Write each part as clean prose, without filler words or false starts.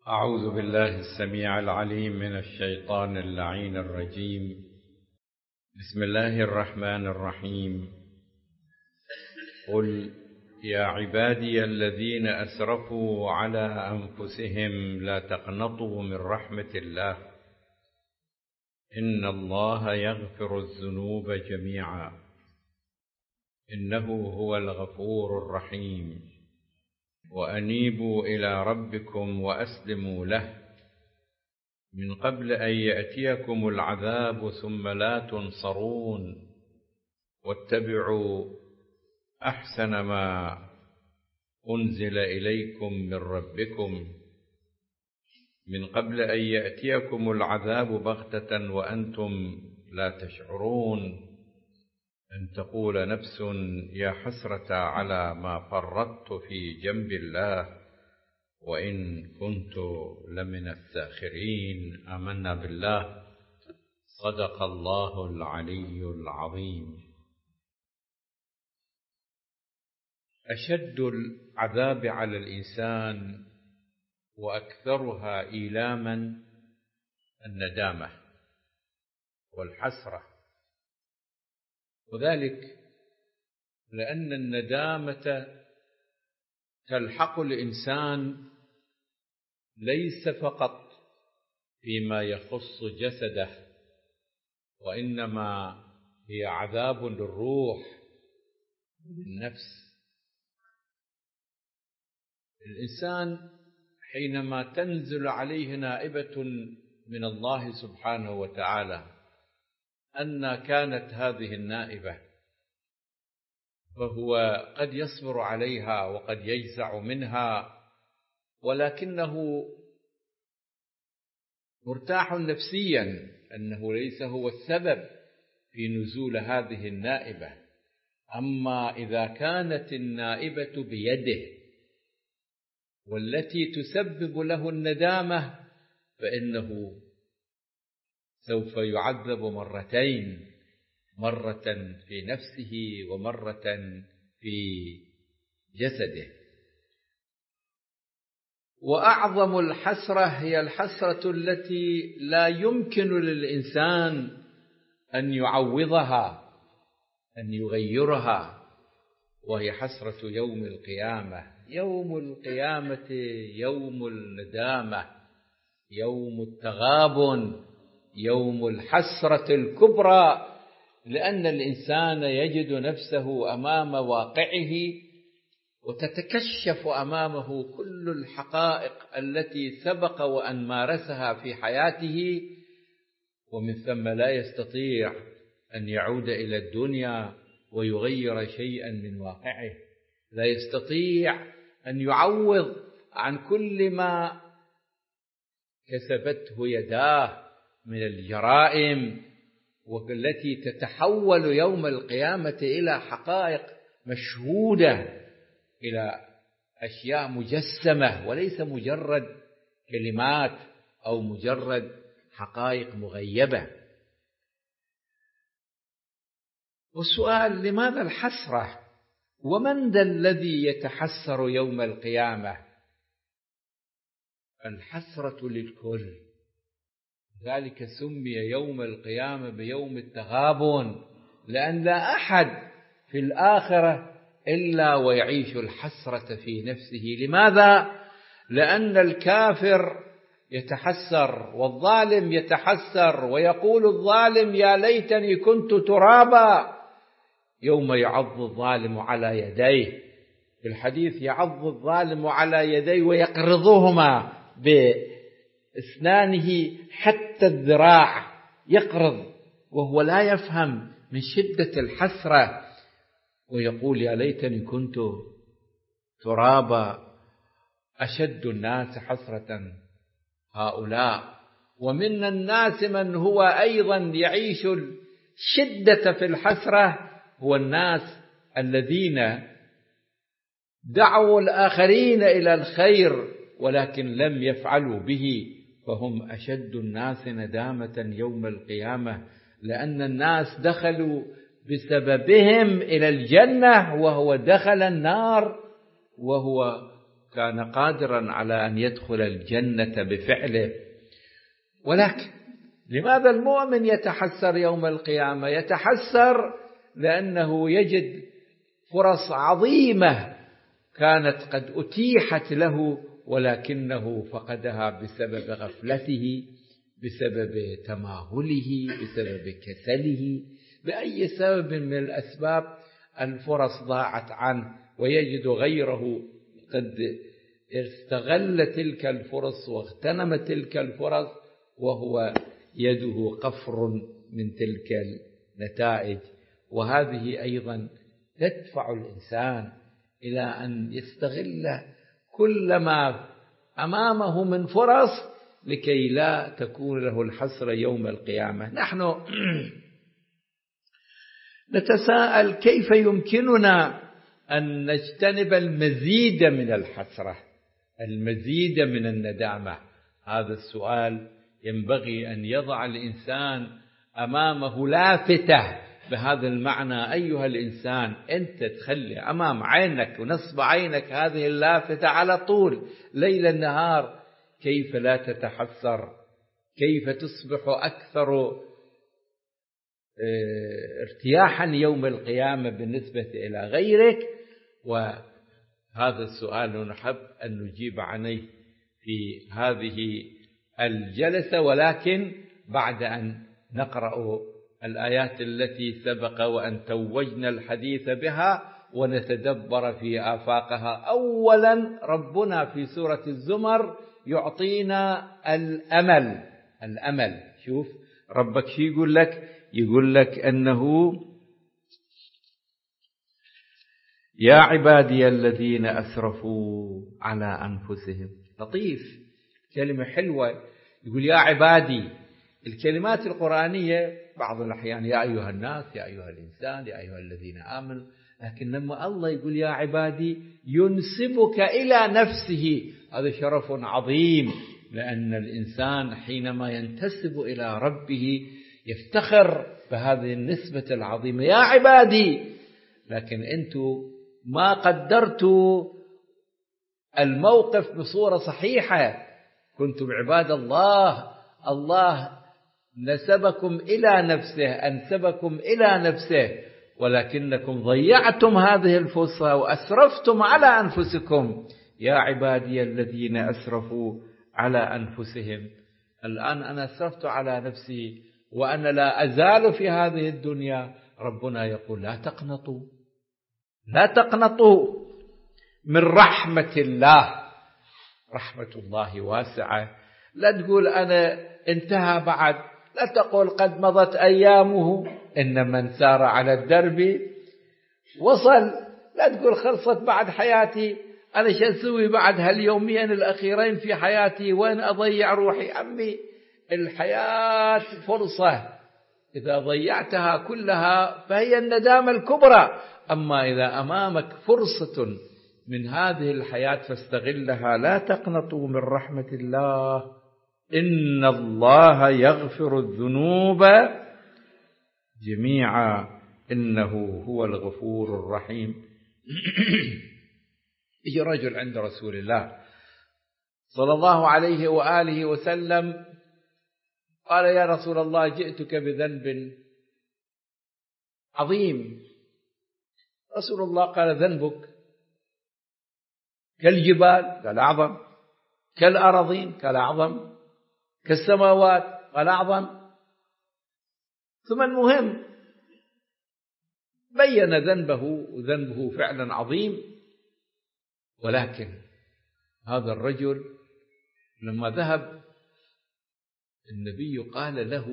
أعوذ بالله السميع العليم من الشيطان اللعين الرجيم. بسم الله الرحمن الرحيم. قل يا عبادي الذين أسرفوا على أنفسهم لا تقنطوا من رحمة الله إن الله يغفر الذنوب جميعا إنه هو الغفور الرحيم. وأنيبوا إلى ربكم وأسلموا له من قبل أن يأتيكم العذاب ثم لا تنصرون واتبعوا أحسن ما أنزل إليكم من ربكم من قبل أن يأتيكم العذاب بغتة وأنتم لا تشعرون أن تقول نفس يا حسرة على ما فرطت في جنب الله وإن كنت لمن الساخرين. آمنا بالله. صدق الله العلي العظيم. أشد العذاب على الإنسان وأكثرها إيلاما الندامة والحسرة، وذلك لأن الندامة تلحق الإنسان ليس فقط فيما يخص جسده، وإنما هي عذاب للروح والنفس. الإنسان حينما تنزل عليه نائبة من الله سبحانه وتعالى أن كانت هذه النائبة، فهو قد يصبر عليها وقد يجزع منها، ولكنه مرتاح نفسيا أنه ليس هو السبب في نزول هذه النائبة. أما إذا كانت النائبة بيده والتي تسبب له الندامة فإنه سوف يعذب مرتين، مرة في نفسه ومرة في جسده. وأعظم الحسرة هي الحسرة التي لا يمكن للإنسان أن يعوضها، أن يغيرها، وهي حسرة يوم القيامة. يوم القيامة يوم الندامة، يوم التغابن، يوم الحسرة الكبرى، لأن الإنسان يجد نفسه أمام واقعه وتتكشف أمامه كل الحقائق التي سبق وأن مارسها في حياته، ومن ثم لا يستطيع أن يعود إلى الدنيا ويغير شيئا من واقعه، لا يستطيع أن يعوض عن كل ما كسبته يداه من الجرائم، والتي تتحول يوم القيامة إلى حقائق مشهودة، إلى أشياء مجسمة وليس مجرد كلمات أو مجرد حقائق مغيبة. والسؤال: لماذا الحسرة؟ ومن ذا الذي يتحسر يوم القيامة؟ الحسرة للكل، ذلك سمي يوم القيامة بيوم التغابن، لأن لا أحد في الآخرة إلا ويعيش الحسرة في نفسه. لماذا؟ لأن الكافر يتحسر والظالم يتحسر، ويقول الظالم يا ليتني كنت ترابا. يوم يعض الظالم على يديه، في الحديث يعض الظالم على يديه ويقرضهما بأسنانه حتى الذراع، يقرض وهو لا يفهم من شدة الحسرة، ويقول يا ليتني كنت ترابا. أشد الناس حسرة هؤلاء. ومن الناس من هو أيضا يعيش الشدة في الحسرة، هو الناس الذين دعوا الآخرين إلى الخير ولكن لم يفعلوا به، فهم أشد الناس ندامة يوم القيامة، لأن الناس دخلوا بسببهم إلى الجنة وهو دخل النار وهو وكان قادرا على أن يدخل الجنة بفعله. ولكن لماذا المؤمن يتحسر يوم القيامة؟ يتحسر لأنه يجد فرص عظيمة كانت قد أتيحت له، ولكنه فقدها بسبب غفلته، بسبب تماهله، بسبب كسله، بأي سبب من الأسباب الفرص ضاعت عنه، ويجد غيره قد استغل تلك الفرص واغتنم تلك الفرص، وهو يده قفر من تلك النتائج. وهذه أيضا تدفع الإنسان إلى أن يستغل كل ما أمامه من فرص لكي لا تكون له الحسرة يوم القيامة. نحن نتساءل كيف يمكننا أن نجتنب المزيد من الحسرة، المزيد من الندامة. هذا السؤال ينبغي أن يضع الإنسان أمامه لافتة بهذا المعنى. أيها الإنسان، أنت تخلي أمام عينك ونصب عينك هذه اللافتة على طول ليل النهار، كيف لا تتحسر؟ كيف تصبح أكثر ارتياحا يوم القيامة بالنسبة إلى غيرك؟ وهذا السؤال نحب أن نجيب عنه في هذه الجلسة، ولكن بعد أن نقرأ الآيات التي سبق وأن توجنا الحديث بها ونتدبر في آفاقها. أولا ربنا في سورة الزمر يعطينا الأمل. شوف ربك شو يقول لك؟ يقول لك أنه يا عبادي الذين أسرفوا على أنفسهم. لطيف، كلمة حلوة. يقول يا عبادي. الكلمات القرآنية بعض الأحيان يا أيها الناس، يا أيها الإنسان، يا أيها الذين آمنوا، لكن لما الله يقول يا عبادي ينسبك إلى نفسه. هذا شرف عظيم، لأن الإنسان حينما ينتسب إلى ربه يفتخر بهذه النسبة العظيمة، يا عبادي. لكن أنتم ما قدرتوا الموقف بصورة صحيحة. كنتم عباد الله، الله نسبكم إلى نفسه، أنسبكم إلى نفسه، ولكنكم ضيعتم هذه الفرصة وأسرفتم على أنفسكم. يا عبادي الذين أسرفوا على أنفسهم. الآن أنا أسرفت على نفسي وأنا لا أزال في هذه الدنيا. ربنا يقول لا تقنطوا، لا تقنطوا من رحمة الله. رحمة الله واسعة. لا تقول أنا انتهى بعد، لا تقول قد مضت أيامه، إن من سار على الدرب وصل. لا تقول خلصت بعد حياتي، أنا شو أسوي بعد هاليومين الأخيرين في حياتي؟ وين أضيع روحي؟ عمي الحياة فرصة، إذا ضيعتها كلها فهي الندامة الكبرى. أما إذا أمامك فرصة من هذه الحياة فاستغلها. لا تقنطوا من رحمة الله، إن الله يغفر الذنوب جميعا إنه هو الغفور الرحيم. يجي رجل عند رسول الله صلى الله عليه وآله وسلم قال يا رسول الله جئتك بذنب عظيم. رسول الله قال ذنبك كالجبال؟ قال أعظم. كالأراضين؟ قال أعظم. كالسماوات؟ قال أعظم. ثم المهم بين ذنبه، وذنبه فعلا عظيم. ولكن هذا الرجل لما ذهب النبي قال له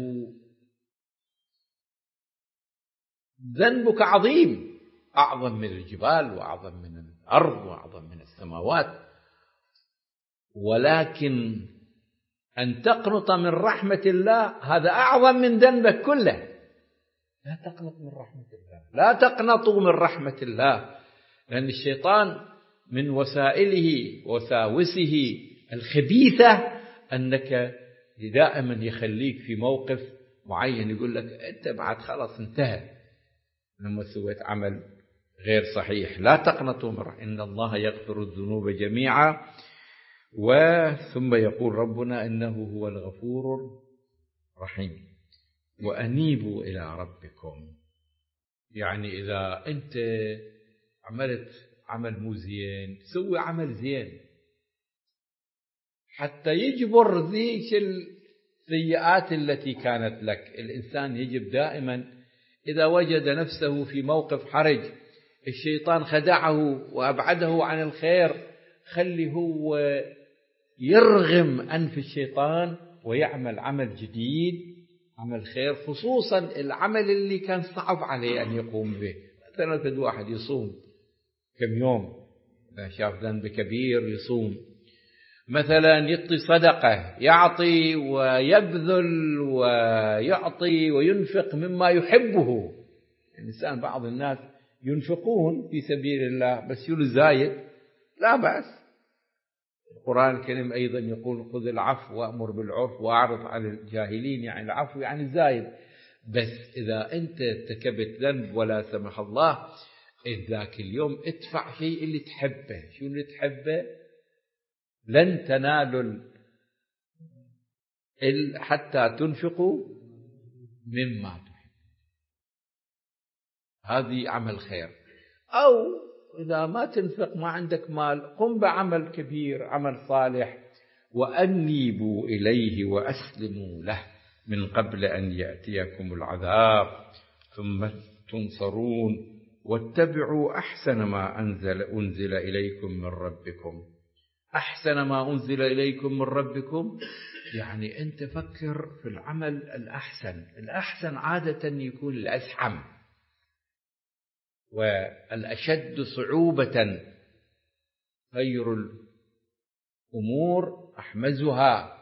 ذنبك عظيم، أعظم من الجبال وأعظم من الأرض وأعظم من السماوات، ولكن أن تقنط من رحمة الله هذا أعظم من ذنبك كله. لا تقنط من رحمة الله، لا تقنطوا من رحمة الله، لأن الشيطان من وسائله وساوسه الخبيثة أنك دائما يخليك في موقف معين، يقول لك أنت بعد خلاص انتهى لما سويت عمل غير صحيح. لا تقنطوا من رحمة إن الله يغفر الذنوب جميعا. ثم يقول ربنا إنه هو الغفور الرحيم. وأنيبوا إلى ربكم، يعني إذا أنت عملت عمل مو زين سوي عمل زين حتى يجبر ذيك السيئات التي كانت لك. الإنسان يجب دائما إذا وجد نفسه في موقف حرج، الشيطان خدعه وأبعده عن الخير، خلي هو يرغم أنف الشيطان ويعمل عمل جديد، عمل خير، خصوصا العمل اللي كان صعب عليه أن يقوم به. مثلا واحد يصوم كم يوم، إذا شاف ذنب كبير يصوم. مثلا يعطي صدقة، يعطي ويبذل ويعطي وينفق مما يحبه. الإنسان بعض الناس ينفقون في سبيل الله بس يقول زايد، لا بأس. القرآن الكريم أيضا يقول خذ العفو وأمر بالعرف وأعرض عن الجاهلين، يعني العفو يعني زايد. بس إذا أنت ارتكبت ذنب ولا سمح الله ذاك اليوم ادفع شيء اللي تحبه. شو اللي تحبه؟ لن تنالوا حتى تنفقوا مما تحب. هذه عمل خير. أو إذا ما تنفق، ما عندك مال، قم بعمل كبير، عمل صالح. وأنيبوا إليه وأسلموا له من قبل أن يأتيكم العذاب ثم تنصرون واتبعوا أحسن ما أنزل إليكم من ربكم. أحسن ما أنزل إليكم من ربكم يعني أنت فكر في العمل الأحسن. الأحسن عادة يكون الأزحم والأشد صعوبة. خير الأمور أحمزها.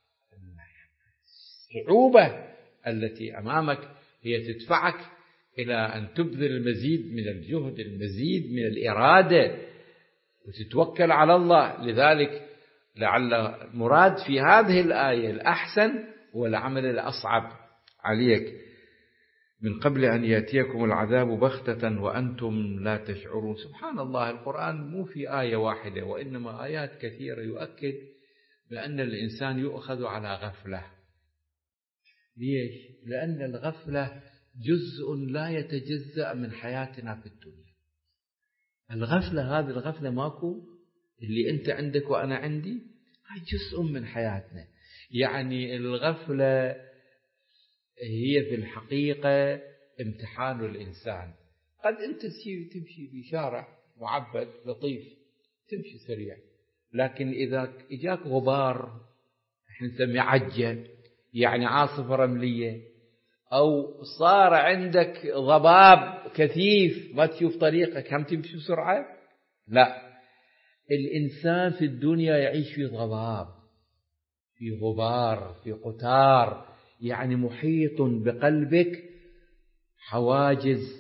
الصعوبة التي أمامك هي تدفعك إلى أن تبذل المزيد من الجهد، المزيد من الإرادة، وتتوكل على الله. لذلك لعل المراد في هذه الآية الأحسن هو العمل الأصعب عليك. من قبل أن يأتيكم العذاب بغتة وأنتم لا تشعرون. سبحان الله، القرآن مو في آية واحدة وإنما آيات كثيرة يؤكد بأن الإنسان يؤخذ على غفلة. ليش؟ لأن الغفلة جزء لا يتجزأ من حياتنا في الدنيا. الغفلة، هذه الغفلة ماكو اللي أنت عندك وأنا عندي، هاي جزء من حياتنا. يعني الغفلة هي في الحقيقة امتحان الإنسان. قد أنت تمشي في شارع معبد لطيف، تمشي سريع، لكن إذا إجاك غبار، احنا نسميه عجة، يعني عاصفة رملية، أو صار عندك ضباب كثيف ما تشوف طريقك، هم تمشي بسرعة؟ لا. الإنسان في الدنيا يعيش في ضباب، في غبار، في قتار، يعني محيط بقلبك حواجز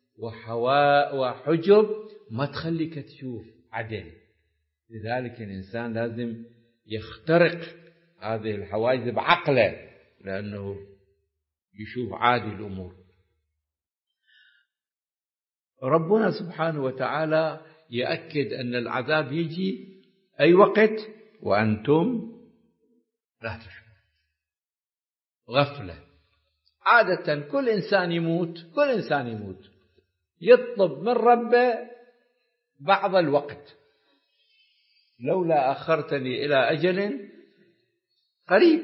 وحجب ما تخليك تشوف عدل. لذلك الإنسان لازم يخترق هذه الحواجز بعقله، لأنه يشوف عادي الأمور. ربنا سبحانه وتعالى يأكد أن العذاب يجي أي وقت وأنتم لا تشعرون. غفلة. عادة كل إنسان يموت، يطلب من ربه بعض الوقت، لولا أخرتني إلى أجل قريب.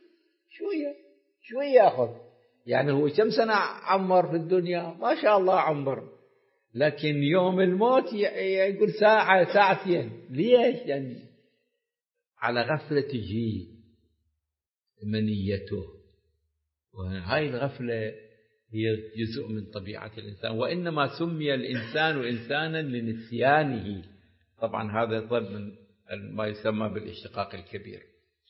شوية أخذ. يعني هو كم سنة عمر في الدنيا؟ ما شاء الله عمر، لكن يوم الموت يقول ساعة ساعتين. ليش؟ يعني على غفلة تجي منيته، وهاي الغفلة هي جزء من طبيعة الإنسان. وإنما سمي الإنسان إنسانا لنسيانه. طبعا هذا ضرب من ما يسمى بالاشتقاق الكبير.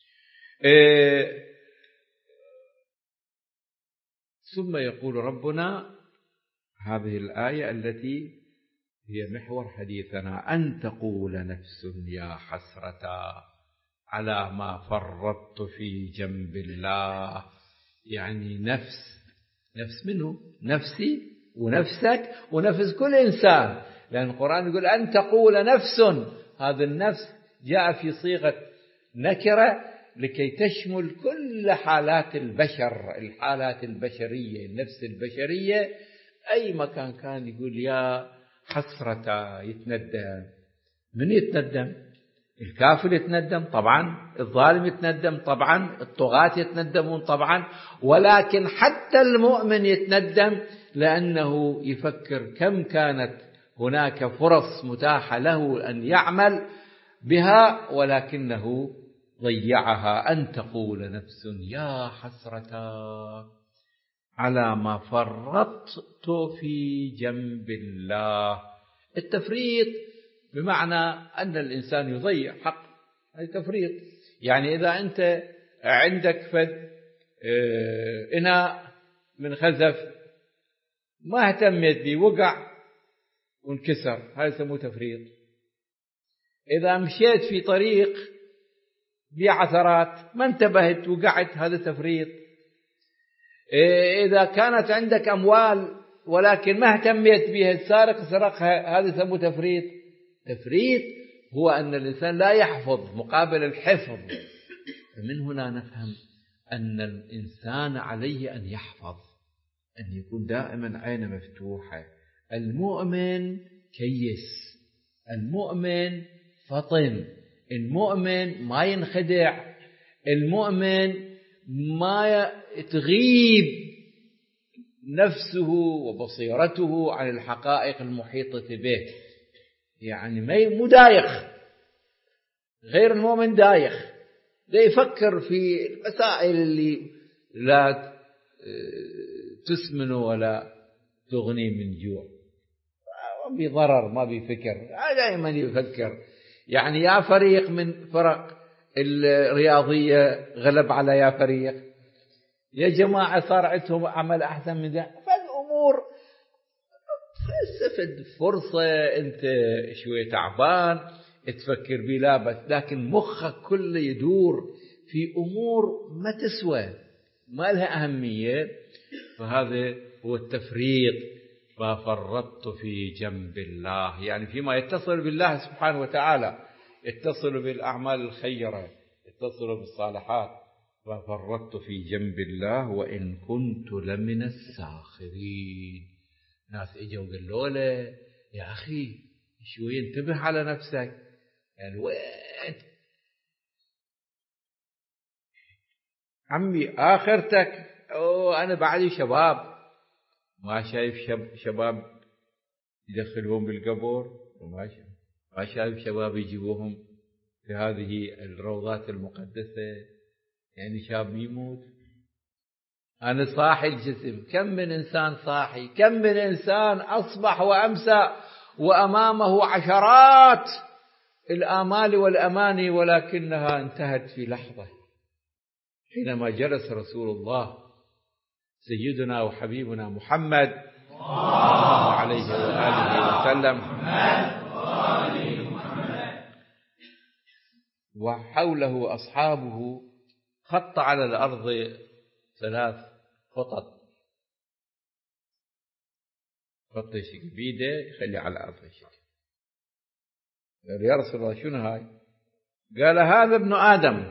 ثم يقول ربنا هذه الآية التي هي محور حديثنا: أن تقول نفس يا حسرة على ما فرطت في جنب الله. يعني نفس منه؟ نفسي ونفسك ونفس كل إنسان، لأن القرآن يقول أن تقول نفس، هذا النفس جاء في صيغة نكرة لكي تشمل كل حالات البشر، الحالات البشرية، النفس البشرية، أي مكان كان يقول يا حسرة، يتندم. من يتندم؟ الكافر يتندم طبعا، الظالم يتندم طبعا، الطغاة يتندمون طبعا، ولكن حتى المؤمن يتندم، لأنه يفكر كم كانت هناك فرص متاحة له أن يعمل بها ولكنه ضيعها. أن تقول نفس يا حسرة على ما فرطت في جنب الله. التفريط بمعنى أن الإنسان يضيع حق، هذا تفريط. يعني إذا أنت عندك فد إناء من خزف ما اهتميت به، وقع وانكسر، هذا يسموه تفريط. إذا مشيت في طريق بعثرات ما انتبهت وقعت، هذا تفريط. إذا كانت عندك أموال ولكن ما اهتميت بها، السارق سرقها، هذا يسموه تفريط. تفريط هو أن الإنسان لا يحفظ مقابل الحفظ. فمن هنا نفهم أن الإنسان عليه أن يحفظ، أن يكون دائما عينه مفتوحة. المؤمن كيس، المؤمن فطن، المؤمن ما ينخدع، المؤمن ما تغيب نفسه وبصيرته عن الحقائق المحيطة به. يعني مو دايخ، غير المؤمن دايخ، ده يفكر في المسائل اللي لا تسمن ولا تغني من جوع، ما بضرر، ما بفكر، دائما يفكر. يعني يا فريق من فرق الرياضية غلب على يا فريق، يا جماعة صار عندهم عمل أحسن من ذا، فالأمور استفد فرصة. أنت شوية تعبان تفكر بي لا بس، لكن مخك كله يدور في أمور ما تسوى، ما لها أهمية. فهذا هو التفريط. ففرطت في جنب الله، يعني فيما يتصل بالله سبحانه وتعالى، يتصل بالأعمال الخيرة، يتصل بالصالحات. ففرطت في جنب الله وإن كنت لمن الساخرين. ناس اجوا وقالوا له يا أخي شوي انتبه على نفسك، يعني وين عمي آخرتك؟ أنا بعدي شباب، ما شايف شباب يدخلهم بالقبور، ما شايف شباب يجيبوهم في هذه الروضات المقدسة، يعني شاب يموت. أنا صاحي الجسم، كم من إنسان صاحي، كم من إنسان أصبح وأمسى وأمامه عشرات الآمال والأماني، ولكنها انتهت في لحظة حينما جلس رسول الله سيدنا وحبيبنا محمد صلى الله عليه وآله وسلم وحوله أصحابه، خط على الأرض 3 خطط، خط يشك بيده يخلي على الأرض يشك. قال يا رسول الله شنو هاي؟ قال هذا ابن آدم،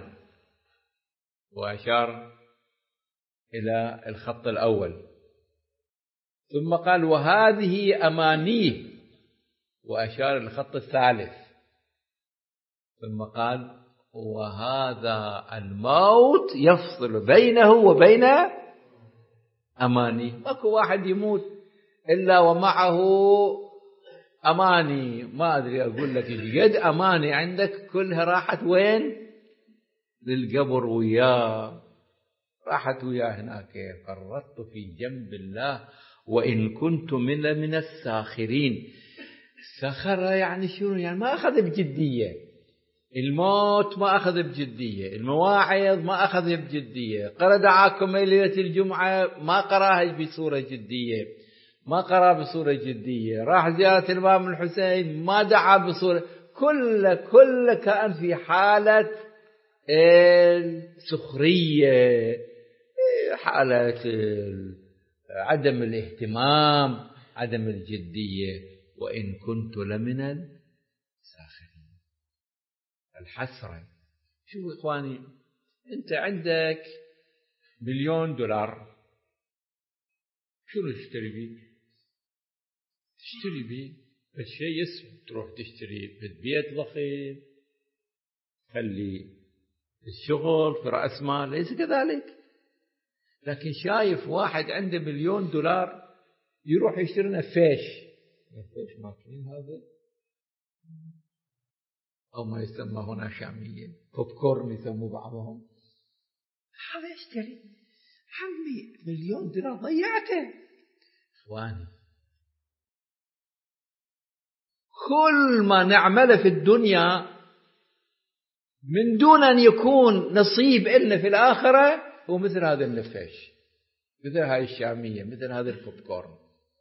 وأشار إلى الخط الأول. ثم قال وهذه أمانيه، وأشار إلى الخط الثالث. ثم قال وهذا الموت يفصل بينه وبين أمانيه. ماكو واحد يموت إلا ومعه أماني. ما أدري أقول لك قد أماني عندك كلها راحت وين؟ للقبر وياه، راحت وياه هناك. فرطت في جنب الله وإن كنت من الساخرين. السخر يعني شنو؟ يعني ما أخذ بجدية الموت، ما أخذ بجدية المواعظ، ما أخذ بجدية. قرأ دعاكم ليلة الجمعة، ما قراها بصورة جدية، ما قرأ بصورة جدية. راح زيارة الإمام الحسين ما دعا بصورة، كل كان في حالة السخرية، حالة عدم الاهتمام عدم الجدية، وإن كنت لمن الساخرين. الحسرة. شوفوا إخواني، أنت عندك $1,000,000، شنو تشتري بيه؟ تشتري بيه الشيء يسوى، تروح تشتري بيت ضخم، خلي الشغل في رأس مال، ليس كذلك. لكن شايف واحد عنده $1,000,000 يروح يشتري نفيش ماكلين هذا، أو ما يسمى هنا شامية بوب كورن يسموه بعضهم، هذا يشتري. عمي $1,000,000 ضيعته. إخواني، كل ما نعمله في الدنيا من دون أن يكون نصيب إلنا في الآخرة هو مثل هذا النفاش، مثل هاي الشامية، مثل هذا البوب كورن.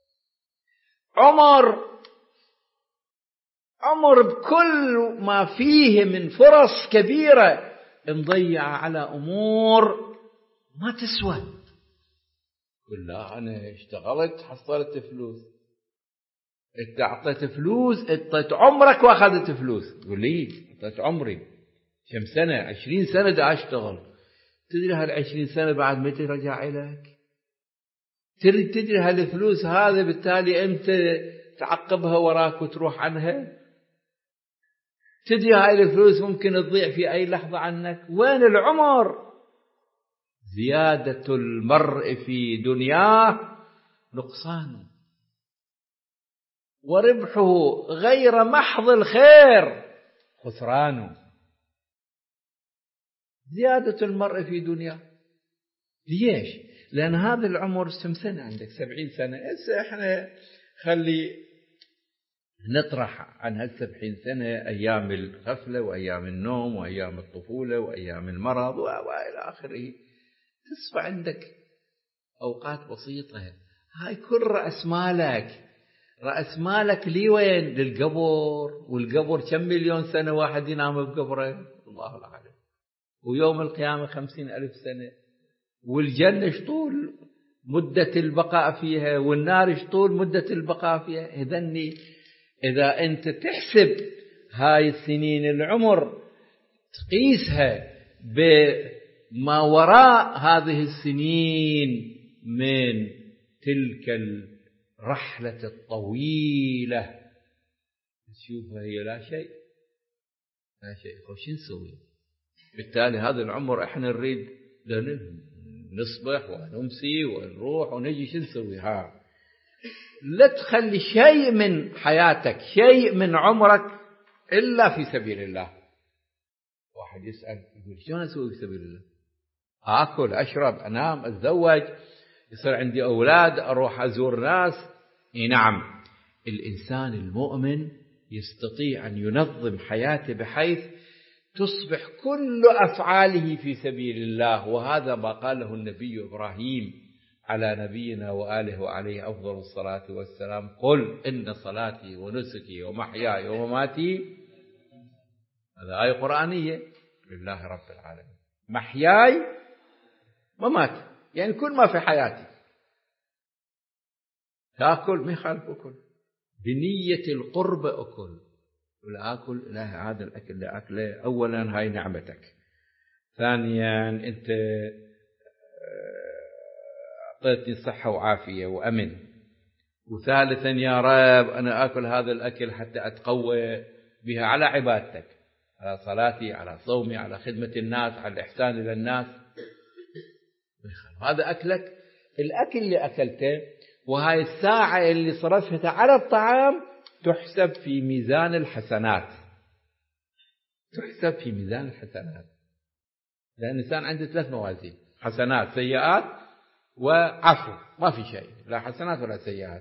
عمر بكل ما فيه من فرص كبيرة نضيع على أمور ما تسوى. قل لا، أنا اشتغلت حصلت فلوس. انت أعطيت فلوس، أعطيت عمرك وأخذت فلوس. قل لي أعطيت عمري كم سنة، 20 سنة دا أشتغل. تدري هال20 سنة بعد متى رجع إليك؟ تدري هالفلوس هذا بالتالي أنت تعقبها وراك وتروح عنها؟ تدري هاي الفلوس ممكن تضيع في أي لحظة عنك؟ وين العمر؟ زيادة المرء في دنياه نقصان، وربحه غير محض الخير خسران. زيادة المرء في دنياه. ليش؟ لأن هذا العمر كم سنة عندك؟ 70 سنة. هسه احنا خلي نطرح عن هال70 سنة أيام الغفلة وأيام النوم وأيام الطفولة وأيام المرض وإلى آخره. تصفى عندك أوقات بسيطة. هاي كل رأس مالك لي وين؟ للقبر. والقبر كم مليون سنة واحد ينام بقبره؟ الله العالم. ويوم القيامة 50,000 سنة. والجنة شطول مدة البقاء فيها، والنار شطول مدة البقاء فيها. إذا أنت تحسب هاي السنين العمر تقيسها بما وراء هذه السنين من تلك الرحلة الطويلة، تشوفها هي لا شيء. خوش نسوي؟ بالتالي هذا العمر احنا نريد نصبح ونمسي ونروح ونجي، شو نسوي؟ لا تخلي شيء من حياتك، شيء من عمرك إلا في سبيل الله. واحد يسأل يقول شلون أسوي في سبيل الله؟ أكل، أشرب، أنام، أتزوج، يصير عندي أولاد، أروح أزور ناس. نعم، الإنسان المؤمن يستطيع أن ينظم حياته بحيث تصبح كل أفعاله في سبيل الله. وهذا ما قاله النبي إبراهيم على نبينا وآله وعليه أفضل الصلاة والسلام: قل إن صلاتي ونسكي ومحياي ومماتي، هذا آية قرآنية، لله رب العالمين. محياي ومماتي يعني كل ما في حياتي. تأكل ما يخالف أكل، بنية القرب أكل، ولا أكل لا، هذا الأكل اللي أكله أولا هاي نعمتك، ثانيا أنت أعطيتني صحة وعافية وأمن، وثالثا يا رب أنا أكل هذا الأكل حتى أتقوى بها على عبادتك، على صلاتي، على صومي، على خدمة الناس، على الإحسان إلى الناس. هذا أكلك، الأكل اللي أكلته، وهاي الساعة اللي صرفتها على الطعام تحسب في ميزان الحسنات، تحسب في ميزان الحسنات. لأن الإنسان عنده 3 موازين: حسنات، سيئات، وعفو. ما في شيء، لا حسنات ولا سيئات.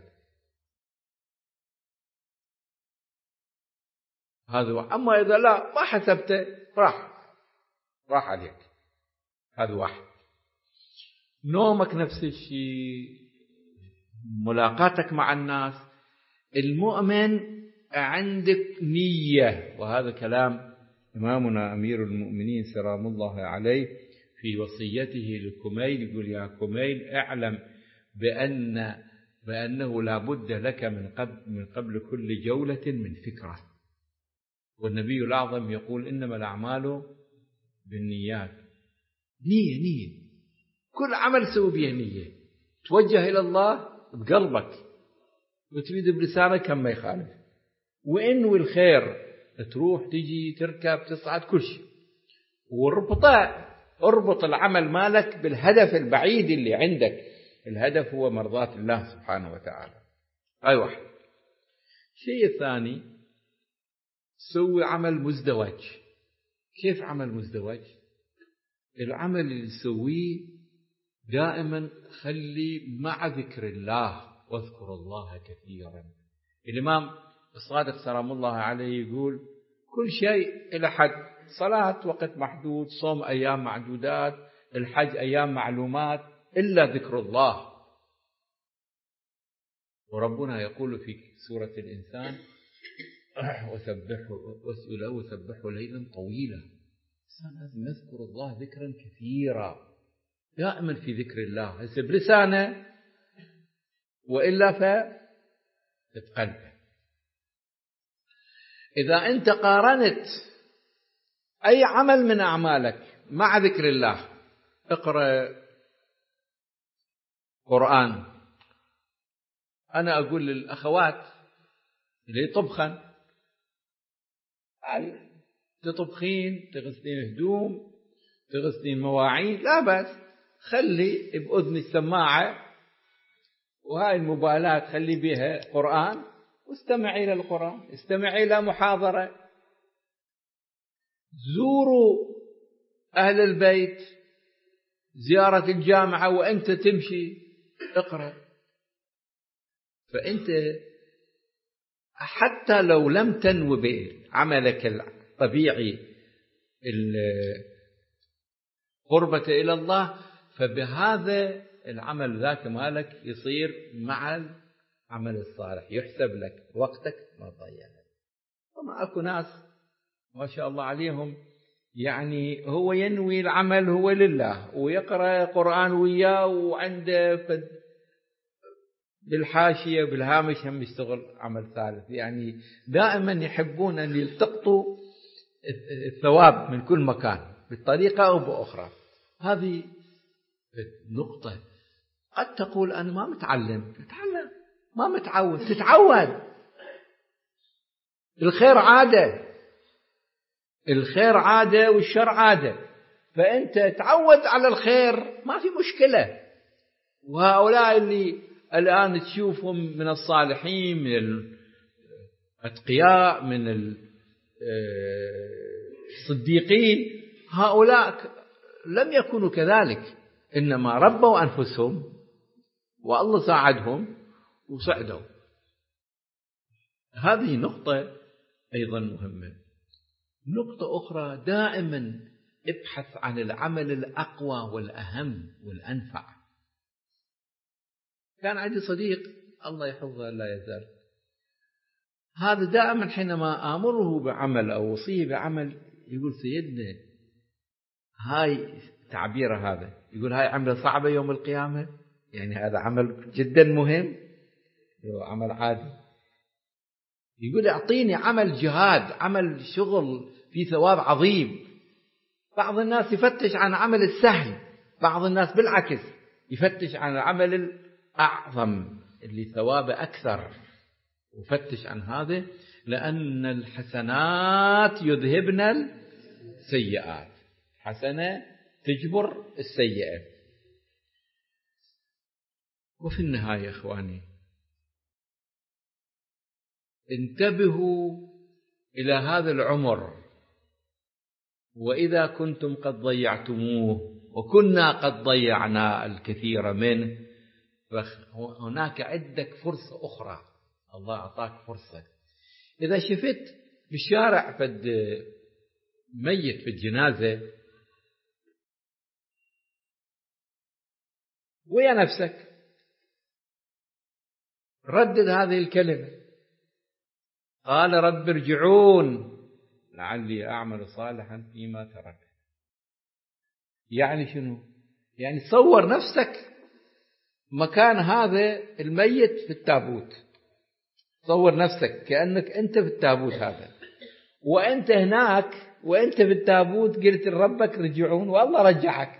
هذا. أما إذا لا ما حسبته راح عليك. هذا واحد. نومك نفس الشيء، ملاقاتك مع الناس. المؤمن عندك نية، وهذا كلام إمامنا أمير المؤمنين سلام الله عليه في وصيته لكميل، يقول: يا كميل اعلم بأن بأنه لا بد لك من قبل كل جولة من فكرة. والنبي الأعظم يقول إنما الأعمال بالنيات. نية كل عمل سوي به نية، توجه إلى الله بقلبك وتريد بلسانك كم ما يخالف، وإنوي الخير، تروح تجي تركب تصعد كل شيء، اربط العمل مالك بالهدف البعيد اللي عندك. الهدف هو مرضاة الله سبحانه وتعالى. هاي واحد. الشيء الثاني، سوي عمل مزدوج. كيف عمل مزدوج؟ العمل اللي تسويه دائما خلي مع ذكر الله، واذكر الله كثيرا. الإمام الصادق سلام الله عليه يقول كل شيء إلى حد، صلاة وقت محدود، صوم أيام معدودات، الحج أيام معلومات، إلا ذكر الله. وربنا يقول في سورة الإنسان وسبحوا ليلا طويلا. الإنسان لازم يذكر الله ذكرا كثيرا، دائما في ذكر الله، يسب لسانه وإلا فقلبه. إذا أنت قارنت أي عمل من أعمالك مع ذكر الله، اقرأ قرآن. أنا أقول للأخوات اللي طبخن، تطبخين، تغسلين هدوم، تغسلين مواعين، لا بس خلي بأذن السماعة وهاي الموبايلات خلي بها قرآن، واستمعي إلى القرآن، استمعي إلى محاضرة، زوروا أهل البيت، زيارة الجامعة وأنت تمشي اقرأ. فأنت حتى لو لم تنو بعملك الطبيعي القربة إلى الله، فبهذا العمل ذاك مالك يصير مع العمل الصالح، يحسب لك وقتك ما ضيع. وما أكو ناس ما شاء الله عليهم يعني هو ينوي العمل هو لله ويقرأ قرآن وياه، وعنده بالحاشية بالهامش هم يشتغل عمل ثالث. يعني دائما يحبون أن يلتقطوا الثواب من كل مكان بطريقة أو بأخرى. هذه نقطة. قد تقول أنا ما متعلم، تتعلم، ما متعود، تتعود. الخير عادة، الخير عادة والشر عادة، فأنت تعود على الخير ما في مشكلة. وهؤلاء اللي الآن تشوفهم من الصالحين، من الأتقياء، من الصديقين، هؤلاء لم يكونوا كذلك، إنما ربوا أنفسهم والله ساعدهم وسعدوا. هذه نقطة أيضا مهمة. نقطة أخرى، دائما ابحث عن العمل الأقوى والأهم والأنفع. كان عندي صديق الله يحفظه لا يزال، هذا دائما حينما آمره بعمل أو وصيه بعمل يقول سيدنا هاي تعبيره، هذا يقول هاي عمل صعبة يوم القيامة، يعني هذا عمل جدا مهم، عمل عادي. يقول اعطيني عمل جهاد، عمل شغل في ثواب عظيم. بعض الناس يفتش عن عمل السهل، بعض الناس بالعكس يفتش عن العمل الأعظم اللي ثوابه أكثر، وفتش عن هذا، لأن الحسنات يذهبن السيئات، حسنة تجبر السيئة. وفي النهاية إخواني، انتبهوا إلى هذا العمر، وإذا كنتم قد ضيعتموه وكنا قد ضيعنا الكثير منه، فهناك عندك فرصة أخرى، الله أعطاك فرصة. إذا شفت بالشارع فد ميت في الجنازة ويا نفسك ردد هذه الكلمة، قال رب ارجعون لعلي أعمل صالحا فيما ترك. يعني شنو؟ يعني تصور نفسك مكان هذا الميت في التابوت. تصور نفسك كأنك أنت في التابوت هذا، وأنت هناك وأنت في التابوت قلت لربك رجعون، والله رجعك.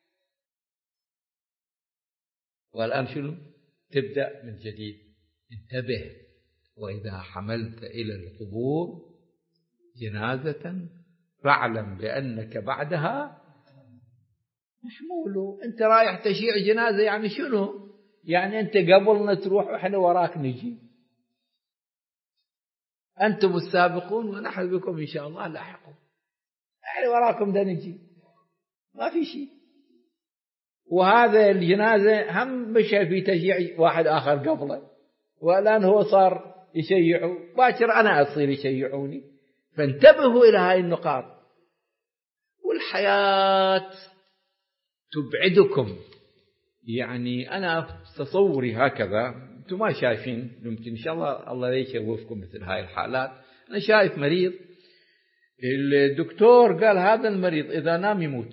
والآن شنو؟ تبدأ من جديد. انتبه، وإذا حملت إلى القبور جنازة فاعلم بأنك بعدها محمول. أنت رايح تشيع جنازة، يعني شنو؟ يعني أنت قبلنا تروح وإحنا وراك نجي. أنتم السابقون ونحن بكم إن شاء الله لاحقون. إحنا وراكم ده نجي، ما في شيء. وهذا الجنازة هم مشى في تشييع واحد آخر قبله، والآن هو صار يشيعه، باكر أنا أصير يشيعوني. فانتبهوا إلى هاي النقاط. والحياة تبعدكم، يعني أنا تصوري هكذا، أنتم ما شايفين، يمكن إن شاء الله يشوفكم مثل هاي الحالات. أنا شايف مريض، الدكتور قال هذا المريض إذا نام يموت،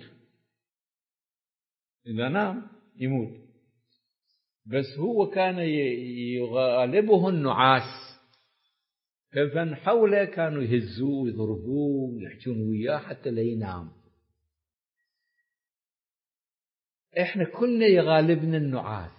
إذا نام يموت، بس هو كان يغالبه النعاس، فمن حوله كانوا يهزوه ويضربوه ويحجون وياه حتى لا ينام. إحنا كلنا يغالبنا النعاس،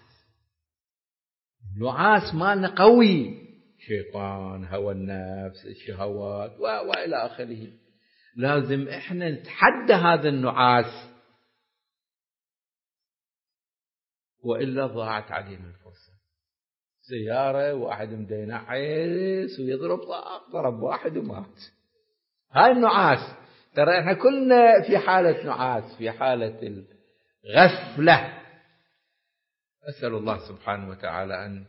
النعاس مالنا قوي، شيطان، هوى النفس، الشهوات وإلى آخره. لازم إحنا نتحدى هذا النعاس، وإلا ضاعت علينا الفرصة. سيارة واحد مدى ينعس ويضرب، ضرب واحد ومات. هاي النعاس، ترى إحنا كلنا في حالة نعاس، في حالة الغفلة. أسأل الله سبحانه وتعالى أن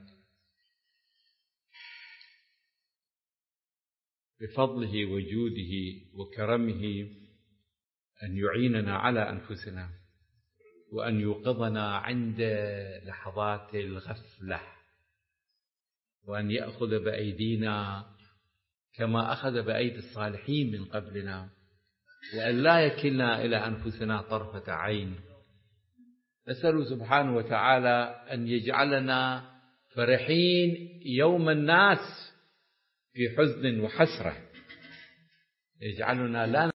بفضله وجوده وكرمه أن يعيننا على أنفسنا، وأن يوقظنا عند لحظات الغفلة، وأن يأخذ بأيدينا كما أخذ بأيدي الصالحين من قبلنا، وأن لا يكلنا إلى أنفسنا طرفة عين. نسأل سبحانه وتعالى أن يجعلنا فرحين يوم الناس في حزن وحسرة، يجعلنا لا